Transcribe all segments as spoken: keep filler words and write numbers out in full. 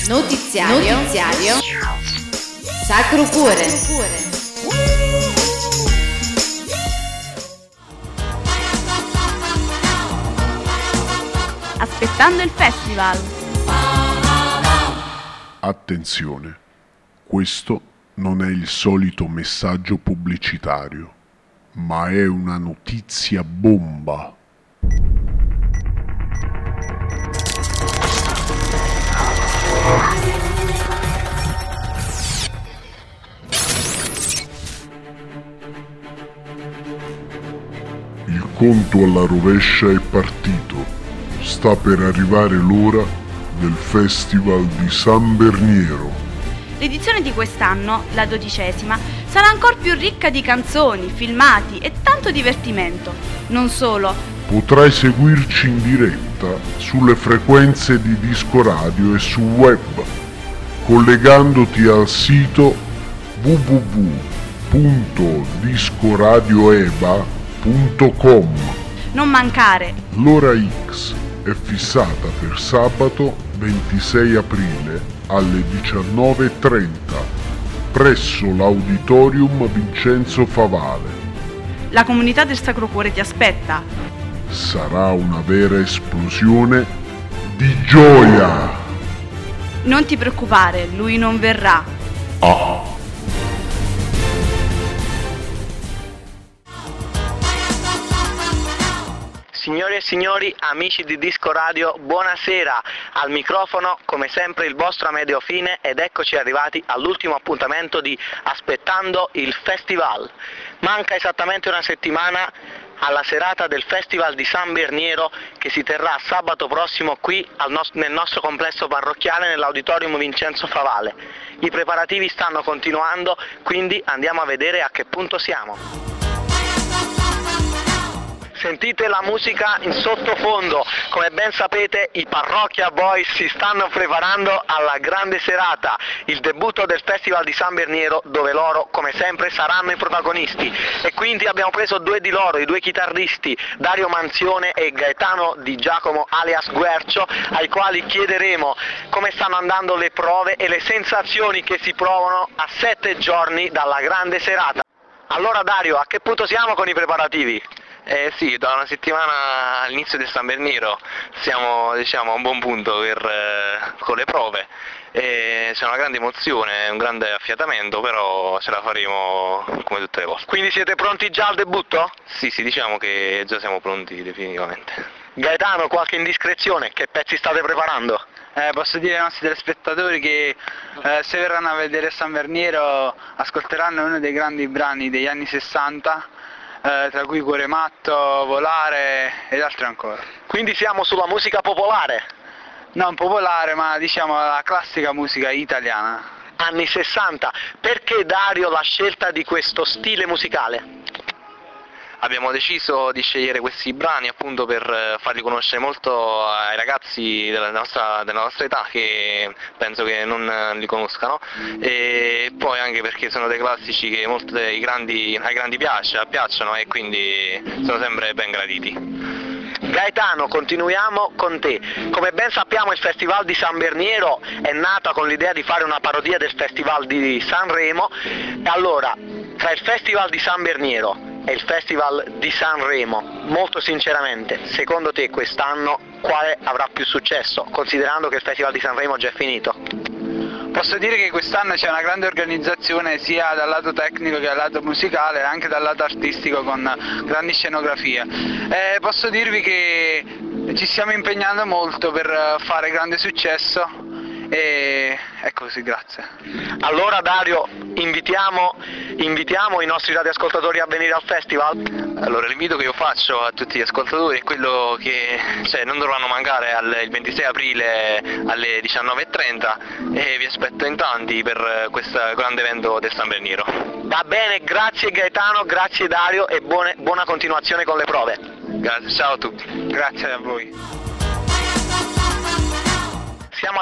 Notiziario, Notiziario. Sacro Cuore. Aspettando il festival. Attenzione, questo non è il solito messaggio pubblicitario, ma è una notizia bomba. Il conto alla rovescia è partito. Sta per arrivare l'ora del Festival di San Berniero. L'edizione di quest'anno, la dodicesima, sarà ancora più ricca di canzoni, filmati e tanto divertimento. Non solo. Potrai seguirci in diretta sulle frequenze di Disco Radio e sul web, collegandoti al sito w w w punto discoradioeba punto com. Non mancare! L'ora X è fissata per sabato ventisei aprile alle diciannove e trenta presso l'Auditorium Vincenzo Favale. La comunità del Sacro Cuore ti aspetta. Sarà una vera esplosione di gioia. Non ti preoccupare, lui non verrà. Ah. Signore e signori, amici di Disco Radio, buonasera. Al microfono, come sempre, il vostro Amedeo Fine ed eccoci arrivati all'ultimo appuntamento di Aspettando il Festival. Manca esattamente una settimana alla serata del Festival di San Berniero che si terrà sabato prossimo qui al nost- nel nostro complesso parrocchiale nell'Auditorium Vincenzo Favale. I preparativi stanno continuando, quindi andiamo a vedere a che punto siamo. Sentite la musica in sottofondo, come ben sapete i Parrocchia Boys si stanno preparando alla grande serata, il debutto del Festival di San Berniero dove loro come sempre saranno i protagonisti e quindi abbiamo preso due di loro, i due chitarristi Dario Manzione e Gaetano Di Giacomo alias Guercio, ai quali chiederemo come stanno andando le prove e le sensazioni che si provano a sette giorni dalla grande serata. Allora Dario, a che punto siamo con i preparativi? Eh sì, da una settimana all'inizio del San Berniero siamo diciamo, a un buon punto per, eh, con le prove. E c'è una grande emozione, un grande affiatamento, però ce la faremo come tutte le volte. Quindi siete pronti già al debutto? Sì, sì, diciamo che già siamo pronti definitivamente. Gaetano, qualche indiscrezione? Che pezzi state preparando? Eh, posso dire ai nostri telespettatori che eh, se verranno a vedere San Berniero ascolteranno uno dei grandi brani degli anni sessanta, eh, tra cui Cuore Matto, Volare ed altri ancora. Quindi siamo sulla musica popolare? Non popolare, ma diciamo la classica musica italiana. Anni sessanta. Perché Dario la scelta di questo stile musicale? Abbiamo deciso di scegliere questi brani appunto per farli conoscere molto ai ragazzi della nostra, della nostra età che penso che non li conoscano e poi anche perché sono dei classici che molto ai grandi, ai grandi piace, piacciono e quindi sono sempre ben graditi. Gaetano, continuiamo con te. Come ben sappiamo il Festival di San Berniero è nata con l'idea di fare una parodia del Festival di Sanremo e allora tra il Festival di San Berniero e il Festival di Sanremo, molto sinceramente, secondo te quest'anno quale avrà più successo, considerando che il Festival di Sanremo già è finito? Posso dire che quest'anno c'è una grande organizzazione sia dal lato tecnico che dal lato musicale e anche dal lato artistico con grandi scenografie. Eh, posso dirvi che ci stiamo impegnando molto per fare grande successo e è così, grazie. Allora Dario, invitiamo, invitiamo i nostri radioascoltatori a venire al festival? Allora l'invito che io faccio a tutti gli ascoltatori è quello che cioè, non dovranno mancare al, il ventisei aprile alle diciannove e trenta e vi aspetto in tanti per questo grande evento del San Berniero. Va bene, grazie Gaetano, grazie Dario e buone, buona continuazione con le prove. Grazie, ciao a tutti. Grazie a voi. Siamo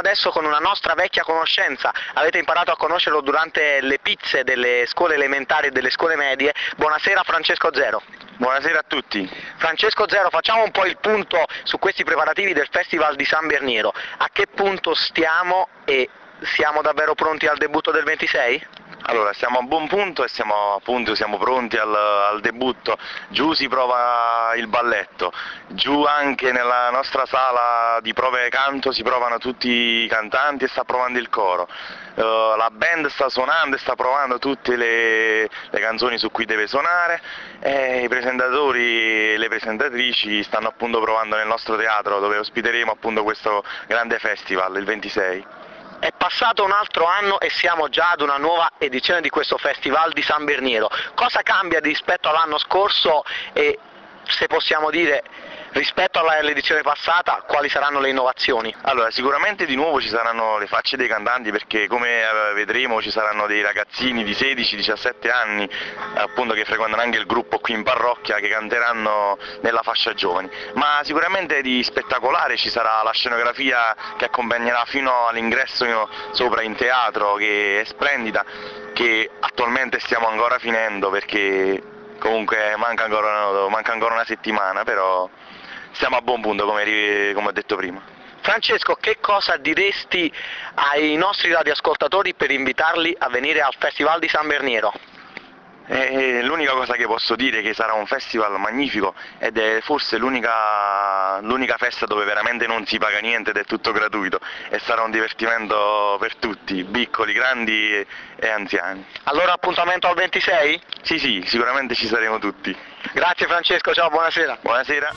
adesso con una nostra vecchia conoscenza, avete imparato a conoscerlo durante le pizze delle scuole elementari e delle scuole medie. Buonasera Francesco Zero. Buonasera a tutti. Francesco Zero, facciamo un po' il punto su questi preparativi del Festival di San Berniero. A che punto stiamo e siamo davvero pronti al debutto del ventisei? Allora, siamo a buon punto e siamo appunto siamo pronti al, al debutto. Giù si prova il balletto, giù anche nella nostra sala di prove canto si provano tutti i cantanti e sta provando il coro. Uh, la band sta suonando e sta provando tutte le, le canzoni su cui deve suonare e i presentatori e le presentatrici stanno appunto provando nel nostro teatro dove ospiteremo appunto questo grande festival il ventisei. È passato un altro anno e siamo già ad una nuova edizione di questo Festival di San Berniero. Cosa cambia rispetto all'anno scorso e, se possiamo dire, rispetto all'edizione passata, quali saranno le innovazioni? Allora, sicuramente di nuovo ci saranno le facce dei cantanti perché come vedremo ci saranno dei ragazzini di sedici diciassette anni appunto che frequentano anche il gruppo qui in parrocchia che canteranno nella fascia giovani, ma sicuramente di spettacolare ci sarà la scenografia che accompagnerà fino all'ingresso sopra in teatro, che è splendida, che attualmente stiamo ancora finendo perché comunque manca ancora, manca ancora una settimana, però siamo a buon punto come, come ho detto prima. Francesco, che cosa diresti ai nostri radioascoltatori per invitarli a venire al Festival di San Berniero? Eh, l'unica cosa che posso dire è che sarà un festival magnifico ed è forse l'unica, l'unica festa dove veramente non si paga niente ed è tutto gratuito e sarà un divertimento per tutti, piccoli, grandi e, e anziani. Allora appuntamento al ventisei? Sì, sì, sicuramente ci saremo tutti. Grazie Francesco, ciao, buonasera. Buonasera.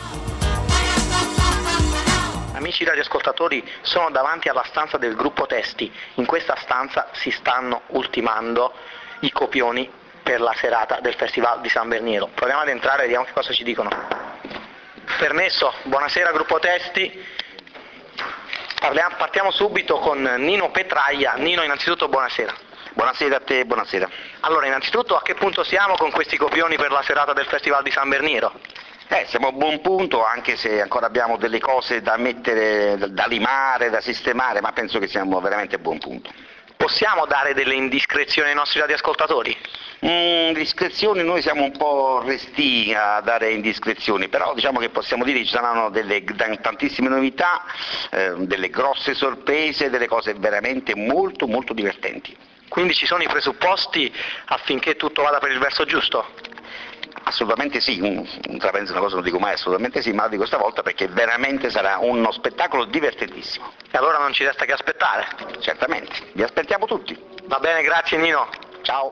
Amici radioascoltatori, sono davanti alla stanza del gruppo Testi. In questa stanza si stanno ultimando i copioni per la serata del Festival di San Berniero. Proviamo ad entrare e vediamo che cosa ci dicono. Permesso, buonasera gruppo Testi. Parliamo, partiamo subito con Nino Petraia. Nino, innanzitutto buonasera. Buonasera a te, buonasera. Allora, innanzitutto a che punto siamo con questi copioni per la serata del Festival di San Berniero? Eh, siamo a buon punto, anche se ancora abbiamo delle cose da mettere, da limare, da sistemare, ma penso che siamo veramente a buon punto. Possiamo dare delle indiscrezioni ai nostri radioascoltatori? Mm, discrezioni, noi siamo un po' restii a dare indiscrezioni, però diciamo che possiamo dire che ci saranno delle tantissime novità, eh, delle grosse sorprese, delle cose veramente molto molto divertenti. Quindi ci sono i presupposti affinché tutto vada per il verso giusto? Assolutamente sì, intraprendo una cosa non dico mai assolutamente sì, ma lo dico stavolta perché veramente sarà uno spettacolo divertentissimo. E allora non ci resta che aspettare? Certamente, vi aspettiamo tutti. Va bene, grazie Nino. Ciao.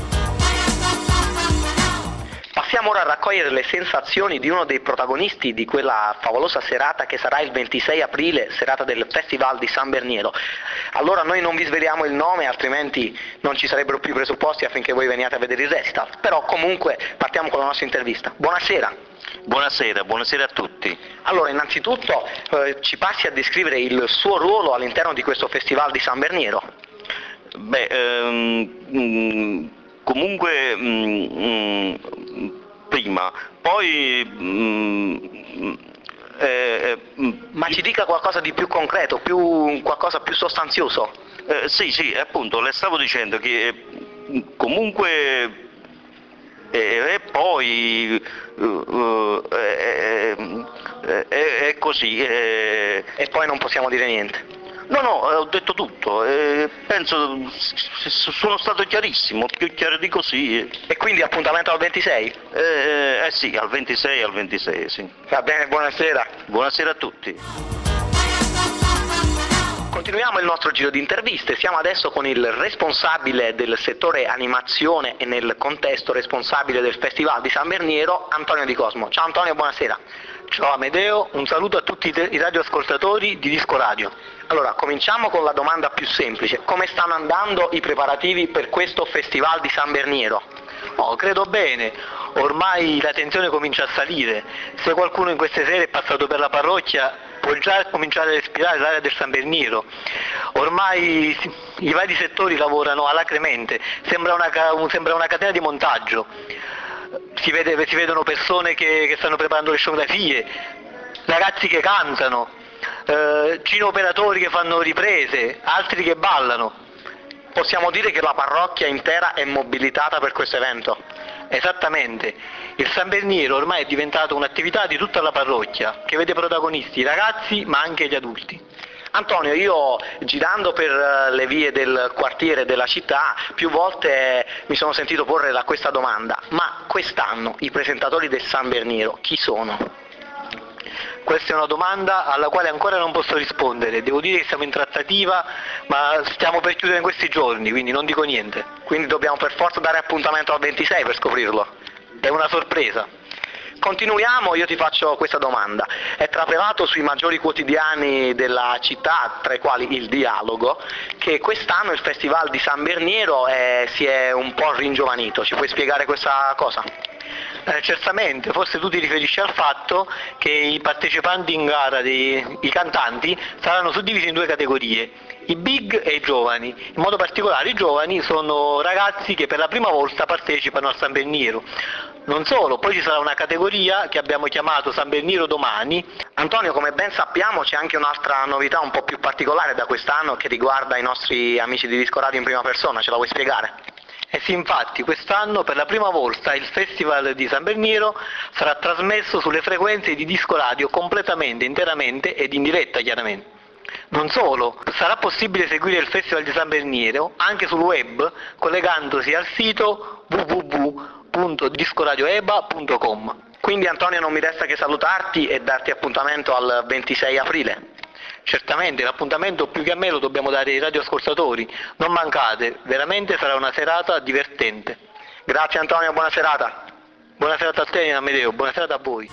Passiamo ora a raccogliere le sensazioni di uno dei protagonisti di quella favolosa serata che sarà il ventisei aprile, serata del Festival di San Berniero. Allora noi non vi sveliamo il nome, altrimenti non ci sarebbero più presupposti affinché voi veniate a vedere il recital, però comunque partiamo con la nostra intervista. Buonasera. Buonasera, buonasera a tutti. Allora, innanzitutto eh, ci passi a descrivere il suo ruolo all'interno di questo Festival di San Berniero. Beh, ehm, mh, comunque mh, mh, prima, poi mh, eh, eh, ma ci dica qualcosa di più concreto, più, qualcosa più sostanzioso. Eh, sì, sì, appunto, le stavo dicendo che eh, comunque e, e poi uh, uh, è, è, è così. È... E poi non possiamo dire niente. No, no, ho detto tutto, eh, penso sono stato chiarissimo, più chiaro di così. E quindi appuntamento al ventisei? Eh, eh sì, al ventisei, al ventisei, sì. Va bene, buonasera. Buonasera a tutti. Continuiamo il nostro giro di interviste, siamo adesso con il responsabile del settore animazione e nel contesto responsabile del Festival di San Berniero, Antonio Di Cosmo. Ciao Antonio, buonasera. Ciao Amedeo, un saluto a tutti i radioascoltatori di Disco Radio. Allora, cominciamo con la domanda più semplice. Come stanno andando i preparativi per questo Festival di San Berniero? Oh, credo bene, ormai la tensione comincia a salire. Se qualcuno in queste sere è passato per la parrocchia può già cominciare a respirare l'aria del San Berniero. Ormai i vari settori lavorano alacremente, sembra una, sembra una catena di montaggio. Si, vede, si vedono persone che, che stanno preparando le scenografie, ragazzi che cantano, eh, eh, cineoperatori che fanno riprese, altri che ballano. Possiamo dire che la parrocchia intera è mobilitata per questo evento? Esattamente, il San Berniero ormai è diventato un'attività di tutta la parrocchia, che vede protagonisti i ragazzi ma anche gli adulti. Antonio, io girando per le vie del quartiere della città più volte mi sono sentito porre la- questa domanda: ma quest'anno i presentatori del San Berniero chi sono? Questa è una domanda alla quale ancora non posso rispondere, devo dire che siamo in trattativa, ma stiamo per chiudere in questi giorni, quindi non dico niente. Quindi dobbiamo per forza dare appuntamento al ventisei per scoprirlo. È una sorpresa. Continuiamo, io ti faccio questa domanda. È trapelato sui maggiori quotidiani della città, tra i quali Il Dialogo, che quest'anno il Festival di San Berniero è- si è un po' ringiovanito. Ci puoi spiegare questa cosa? Eh, certamente, forse tu ti riferisci al fatto che i partecipanti in gara, dei, i cantanti, saranno suddivisi in due categorie, i big e i giovani. In modo particolare i giovani sono ragazzi che per la prima volta partecipano al San Berniero. Non solo, poi ci sarà una categoria che abbiamo chiamato San Berniero Domani. Antonio, come ben sappiamo c'è anche un'altra novità un po' più particolare da quest'anno che riguarda i nostri amici di Disco Radio in prima persona, ce la vuoi spiegare? E sì, infatti quest'anno per la prima volta il Festival di San Berniero sarà trasmesso sulle frequenze di Disco Radio completamente, interamente ed in diretta chiaramente. Non solo, sarà possibile seguire il Festival di San Berniero anche sul web collegandosi al sito w w w punto discoradioeba punto com. Quindi Antonio non mi resta che salutarti e darti appuntamento al ventisei aprile. Certamente, l'appuntamento più che a me lo dobbiamo dare ai radioascoltatori. Non mancate, veramente sarà una serata divertente. Grazie Antonio, buona serata. Buona serata a te Amedeo, buona serata a voi.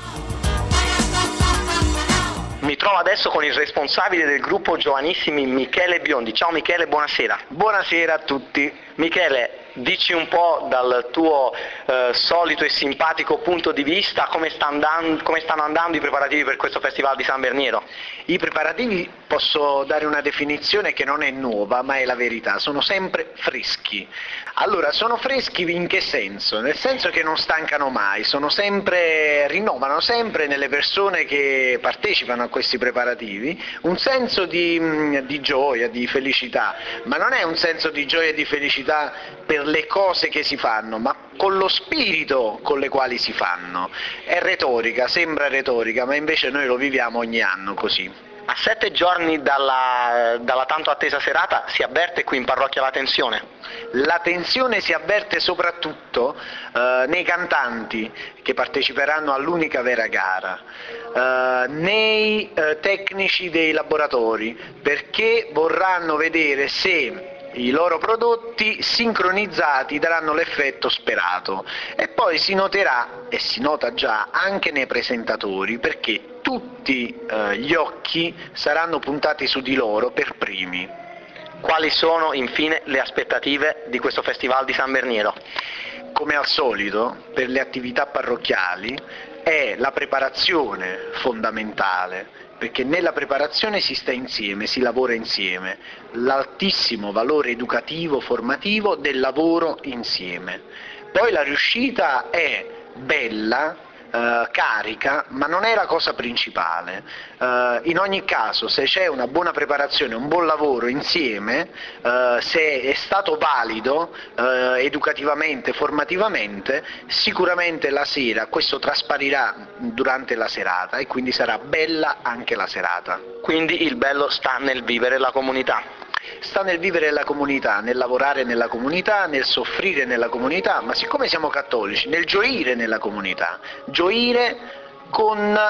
Mi trovo adesso con il responsabile del gruppo Giovanissimi, Michele Biondi. Ciao Michele, buonasera. Buonasera a tutti. Michele, dici un po' dal tuo eh, solito e simpatico punto di vista come, sta andando, come stanno andando i preparativi per questo Festival di San Berniero? I preparativi, posso dare una definizione che non è nuova, ma è la verità, sono sempre freschi. Allora, sono freschi in che senso? Nel senso che non stancano mai, sono sempre, rinnovano sempre nelle persone che partecipano a questi preparativi un senso di, di gioia, di felicità, ma non è un senso di gioia e di felicità per le cose che si fanno, ma con lo spirito con le quali si fanno. È retorica, sembra retorica, ma invece noi lo viviamo ogni anno così. A sette giorni dalla, dalla tanto attesa serata si avverte qui in parrocchia la tensione? La tensione si avverte soprattutto eh, nei cantanti che parteciperanno all'unica vera gara, eh, nei eh, tecnici dei laboratori, perché vorranno vedere se i loro prodotti sincronizzati daranno l'effetto sperato, e poi si noterà, e si nota già, anche nei presentatori, perché tutti eh, gli occhi saranno puntati su di loro per primi. Quali sono infine le aspettative di questo Festival di San Berniero? Come al solito, per le attività parrocchiali è la preparazione fondamentale, perché nella preparazione si sta insieme, si lavora insieme, l'altissimo valore educativo, formativo del lavoro insieme. Poi la riuscita è bella, eh, carica, ma non è la cosa principale. Eh, in ogni caso, se c'è una buona preparazione, un buon lavoro insieme, eh, se è stato valido eh, educativamente, formativamente, sicuramente la sera questo trasparirà durante la serata e quindi sarà bella anche la serata. Quindi il bello sta nel vivere la comunità. Sta nel vivere la comunità, nel lavorare nella comunità, nel soffrire nella comunità, ma siccome siamo cattolici, nel gioire nella comunità, gioire con,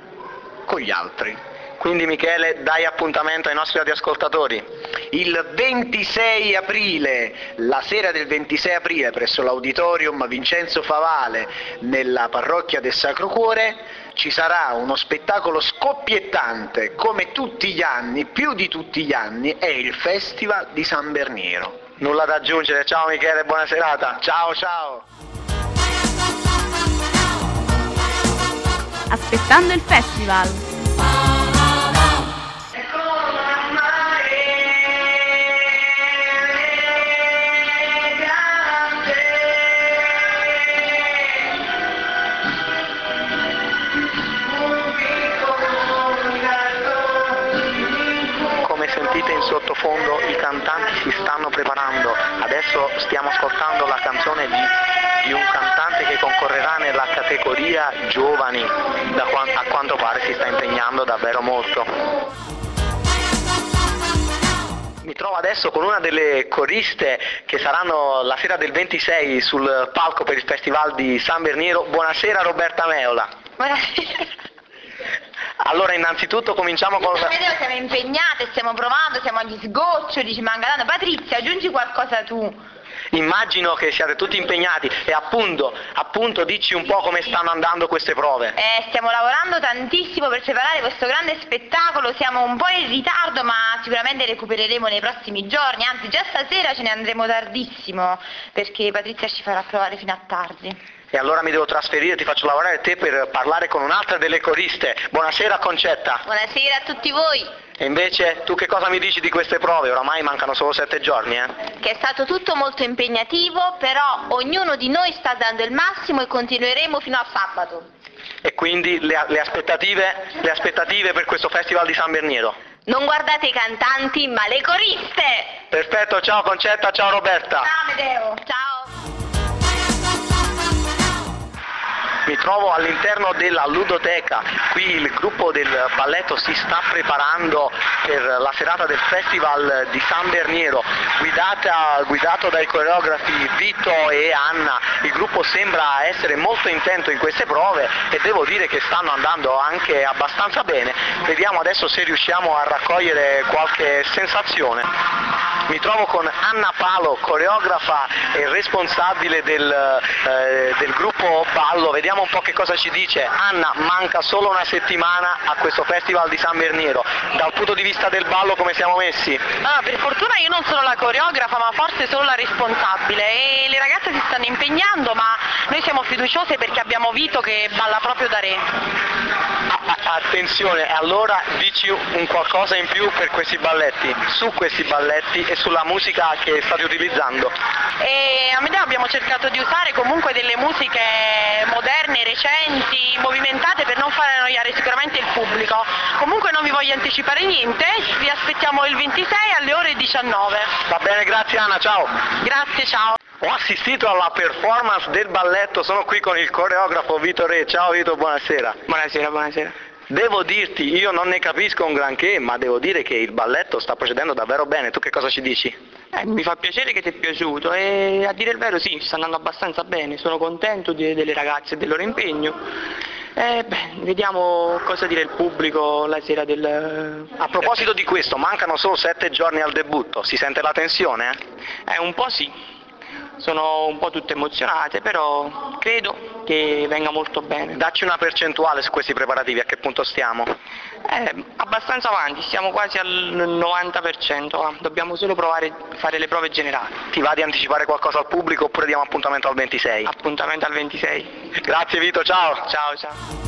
con gli altri. Quindi Michele, dai appuntamento ai nostri radioascoltatori. Il ventisei aprile, la sera del ventisei aprile, presso l'Auditorium Vincenzo Favale, nella parrocchia del Sacro Cuore, ci sarà uno spettacolo scoppiettante, come tutti gli anni, più di tutti gli anni, è il Festival di San Berniero. Nulla da aggiungere, ciao Michele, buona serata. Ciao ciao. Aspettando il festival. Moving on, sottofondo i cantanti si stanno preparando. Adesso stiamo ascoltando la canzone di, di un cantante che concorrerà nella categoria giovani, da qua, a quanto pare si sta impegnando davvero molto. Mi trovo adesso con una delle coriste che saranno la sera del ventisei sul palco per il Festival di San Berniero. Buonasera Roberta Meola. Buonasera. Allora innanzitutto cominciamo con... Amedeo, siamo impegnate, stiamo provando, siamo agli sgoccioli, ci manca tanto. Patrizia, aggiungi qualcosa tu. Immagino che siate tutti impegnati e appunto, appunto dici un po' come stanno andando queste prove. Eh, stiamo lavorando tantissimo per preparare questo grande spettacolo, siamo un po' in ritardo ma sicuramente recupereremo nei prossimi giorni, anzi già stasera ce ne andremo tardissimo perché Patrizia ci farà provare fino a tardi. E allora mi devo trasferire, ti faccio lavorare te per parlare con un'altra delle coriste. Buonasera Concetta. Buonasera a tutti voi. E invece tu che cosa mi dici di queste prove? Oramai mancano solo sette giorni, eh? Che è stato tutto molto impegnativo, però ognuno di noi sta dando il massimo e continueremo fino a sabato. E quindi le, le, aspettative, le aspettative per questo Festival di San Berniero? Non guardate i cantanti, ma le coriste! Perfetto, ciao Concetta, ciao Roberta. Ciao Amedeo, ciao. Mi trovo all'interno della ludoteca, qui il gruppo del balletto si sta preparando per la serata del Festival di San Berniero, guidata, guidato dai coreografi Vito e Anna. Il gruppo sembra essere molto intento in queste prove e devo dire che stanno andando anche abbastanza bene. Vediamo adesso se riusciamo a raccogliere qualche sensazione. Mi trovo con Anna Palo, coreografa e responsabile del, eh, del gruppo ballo. Vediamo un po' che cosa ci dice. Anna, manca solo una settimana a questo Festival di San Berniero. Dal punto di vista del ballo come siamo messi? Ah, per fortuna io non sono la coreografa ma forse solo la responsabile e le ragazze si stanno impegnando ma noi siamo fiduciose perché abbiamo Vito che balla proprio da re. Attenzione, allora dici un qualcosa in più per questi balletti, su questi balletti e sulla musica che state utilizzando. E a Medeo abbiamo cercato di usare comunque delle musiche moderne, recenti, movimentate per non far annoiare sicuramente il pubblico. Comunque non vi voglio anticipare niente, vi aspettiamo il ventisei alle ore diciannove. Va bene, grazie Anna, ciao. Grazie, ciao. Ho assistito alla performance del balletto, sono qui con il coreografo Vito Re. Ciao Vito, buonasera. Buonasera, buonasera. Devo dirti, io non ne capisco un granché, ma devo dire che il balletto sta procedendo davvero bene. Tu che cosa ci dici? Eh, mi fa piacere che ti è piaciuto e a dire il vero sì, sta andando abbastanza bene, sono contento di, delle ragazze e del loro impegno. Eh, beh, vediamo cosa dire il pubblico la sera del... A proposito di questo, mancano solo sette giorni al debutto, si sente la tensione? Eh, eh un po' sì. Sono un po' tutte emozionate, però credo che venga molto bene. Dacci una percentuale su questi preparativi, a che punto stiamo? Eh, abbastanza avanti, siamo quasi al novanta per cento, dobbiamo solo provare a fare le prove generali. Ti va di anticipare qualcosa al pubblico oppure diamo appuntamento al ventisei? Appuntamento al ventisei. Grazie Vito, ciao! Ciao, ciao.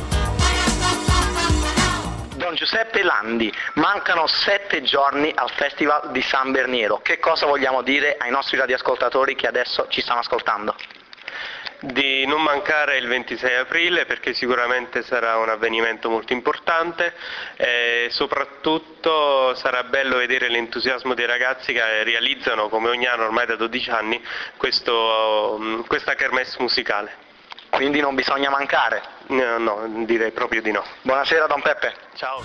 Don Giuseppe Landi, mancano sette giorni al Festival di San Berniero. Che cosa vogliamo dire ai nostri radioascoltatori che adesso ci stanno ascoltando? Di non mancare il ventisei aprile perché sicuramente sarà un avvenimento molto importante e soprattutto sarà bello vedere l'entusiasmo dei ragazzi che realizzano come ogni anno ormai da dodici anni questo, questa kermesse musicale. Quindi non bisogna mancare? No, no, direi proprio di no. Buonasera Don Peppe. Ciao.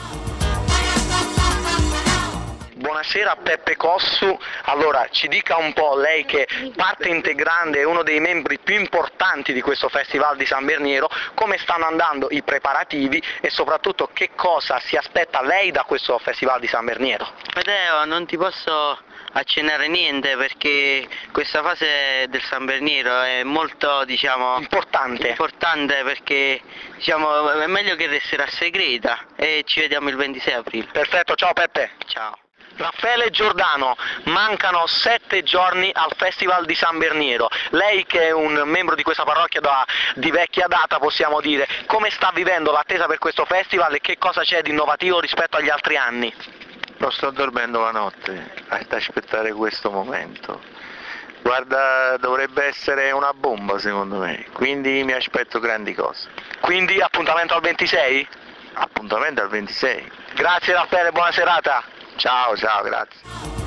Buonasera Peppe Cossu, allora ci dica un po', lei che parte integrante è uno dei membri più importanti di questo Festival di San Berniero, come stanno andando i preparativi e soprattutto che cosa si aspetta lei da questo Festival di San Berniero? Matteo, non ti posso accennare niente perché questa fase del San Berniero è molto, diciamo, importante, importante perché, diciamo, è meglio che resterà segreta e ci vediamo il ventisei aprile. Perfetto, ciao Peppe. Ciao. Raffaele Giordano, mancano sette giorni al Festival di San Berniero. Lei che è un membro di questa parrocchia da, di vecchia data, possiamo dire, come sta vivendo l'attesa per questo festival e che cosa c'è di innovativo rispetto agli altri anni? Non sto dormendo la notte ad aspettare questo momento. Guarda, dovrebbe essere una bomba secondo me, quindi mi aspetto grandi cose. Quindi appuntamento al ventisei? Appuntamento al ventisei. Grazie Raffaele, buona serata. Ciao, ciao, grazie.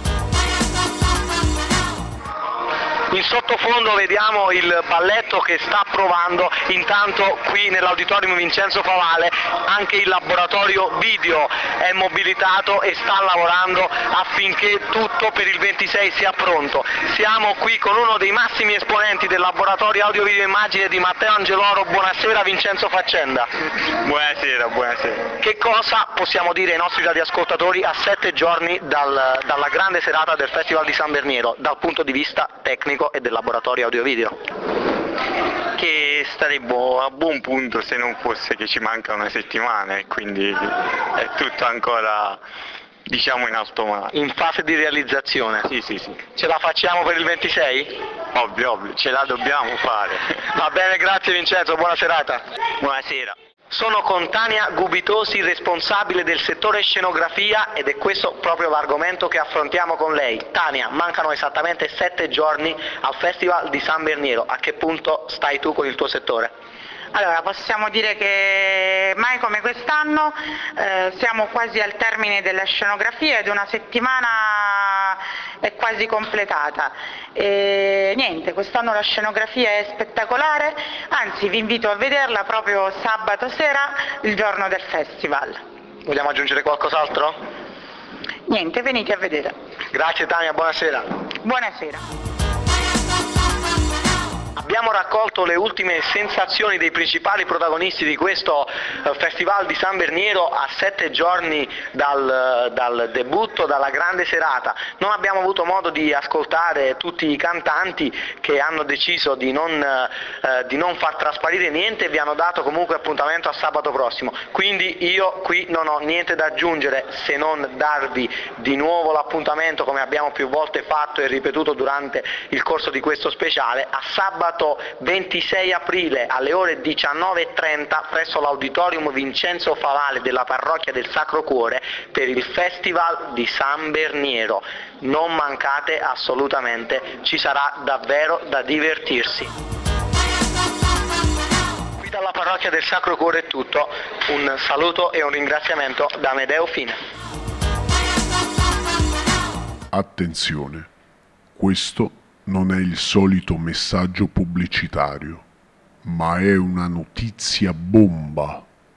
In sottofondo vediamo il balletto che sta provando, intanto qui nell'auditorium Vincenzo Favale anche il laboratorio video è mobilitato e sta lavorando affinché tutto per il ventisei sia pronto. Siamo qui con uno dei massimi esponenti del laboratorio audio video immagine di Matteo Angeloro. Buonasera Vincenzo Faccenda. Buonasera, buonasera. Che cosa possiamo dire ai nostri radioascoltatori a sette giorni dal, dalla grande serata del Festival di San Berniero dal punto di vista tecnico e del laboratorio audio video? Che staremo a buon punto se non fosse che ci manca una settimana e quindi è tutto ancora, diciamo, in alto mare. In fase di realizzazione? Sì, sì, sì. Ce la facciamo per il ventisei? Ovvio, ovvio, ce la dobbiamo fare. Va bene, grazie Vincenzo, buona serata. Buonasera. Sono con Tania Gubitosi, responsabile del settore scenografia, ed è questo proprio l'argomento che affrontiamo con lei. Tania, mancano esattamente sette giorni al Festival di San Berniero. A che punto stai tu con il tuo settore? Allora, possiamo dire che mai come quest'anno eh, siamo quasi al termine della scenografia ed una settimana è quasi completata. E niente, quest'anno la scenografia è spettacolare, anzi vi invito a vederla proprio sabato sera, il giorno del festival. Vogliamo aggiungere qualcos'altro? Niente, venite a vedere. Grazie Tania, buonasera. Buonasera. Abbiamo raccolto le ultime sensazioni dei principali protagonisti di questo Festival di San Berniero a sette giorni dal, dal debutto, dalla grande serata. Non abbiamo avuto modo di ascoltare tutti i cantanti che hanno deciso di non, eh, di non far trasparire niente e vi hanno dato comunque appuntamento a sabato prossimo. Quindi io qui non ho niente da aggiungere se non darvi di nuovo l'appuntamento, come abbiamo più volte fatto e ripetuto durante il corso di questo speciale, a sabato ventisei aprile alle ore diciannove e trenta presso l'auditorium Vincenzo Favale della parrocchia del Sacro Cuore per il Festival di San Berniero. Non mancate assolutamente, ci sarà davvero da divertirsi. Qui dalla parrocchia del Sacro Cuore è tutto, un saluto e un ringraziamento da Amedeo Fine. Attenzione, questo non è il solito messaggio pubblicitario, ma è una notizia bomba.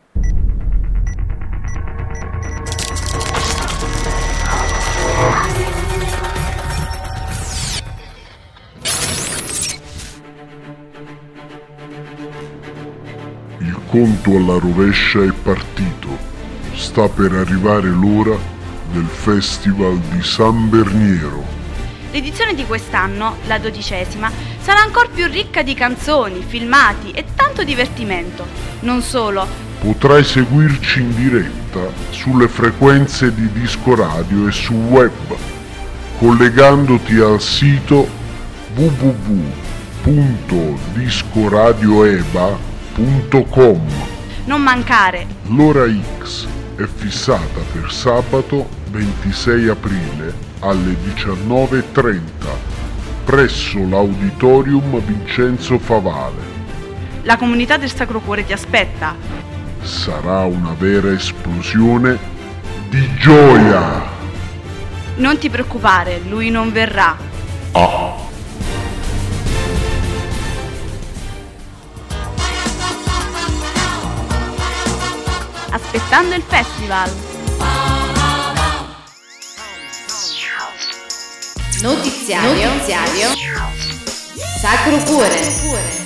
Il conto alla rovescia è partito. Sta per arrivare l'ora del Festival di San Berniero. L'edizione di quest'anno, la dodicesima, sarà ancora più ricca di canzoni, filmati e tanto divertimento. Non solo. Potrai seguirci in diretta sulle frequenze di Disco Radio e su web, collegandoti al sito w w w punto discoradioeba punto com. Non mancare. L'ora X è fissata per sabato ventisei aprile alle diciannove e trenta presso l'auditorium Vincenzo Favale. La comunità del Sacro Cuore ti aspetta. Sarà una vera esplosione di gioia. Non ti preoccupare, lui non verrà. Ah. Aspettando il festival. Notiziario, Notiziario Sacro Cuore.